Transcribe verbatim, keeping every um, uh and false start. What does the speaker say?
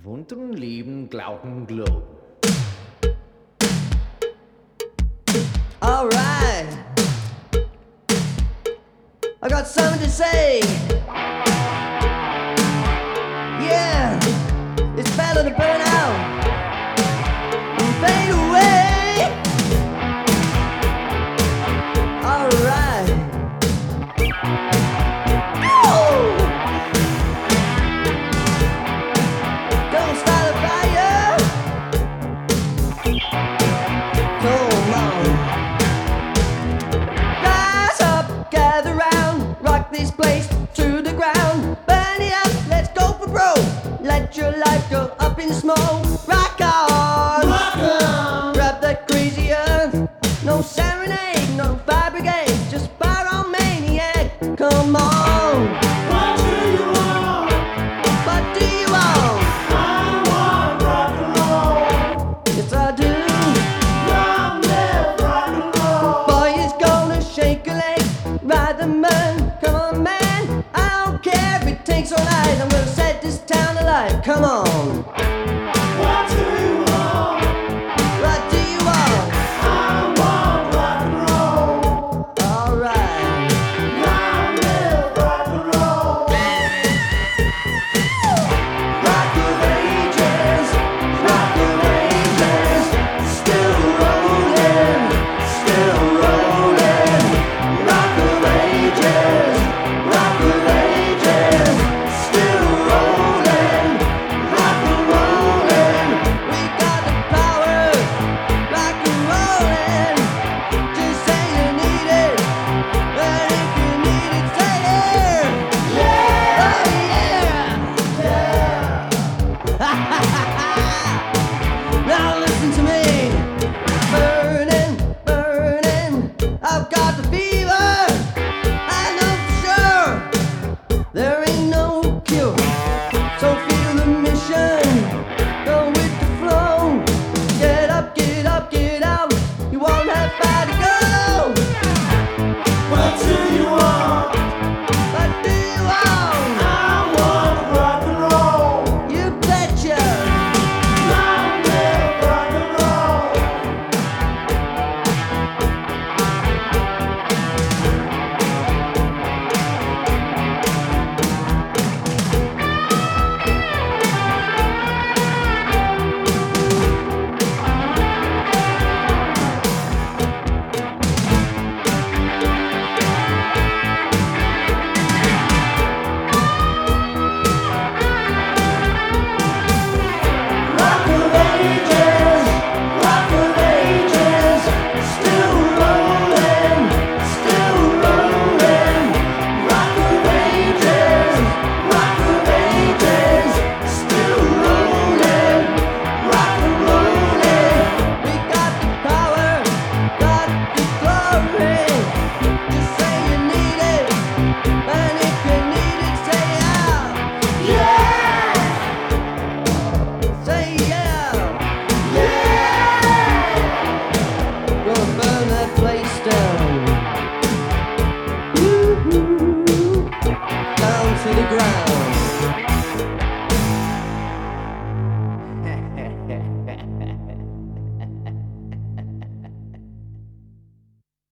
Wunden lieben Glauben Alright, I got something to say. Yeah, it's better to burn out and fade away. Alright. Oh! Don't start a fire. Come on. Rise up, gather round, rock this place to the ground. Burn it up, let's go for broke. Let your life go up in smoke. Rock on, rock on. Grab that crazy earth. No serenade, no fire brigade, just pyromaniac. Come on. What do you want? What do you want? I want rock and roll. Yes, I do. Long live rock and roll. Boy, it's gonna shake a leg. Ride the man, come on, man. I don't care if it takes all night. I'm gonna set this town alight. Come on.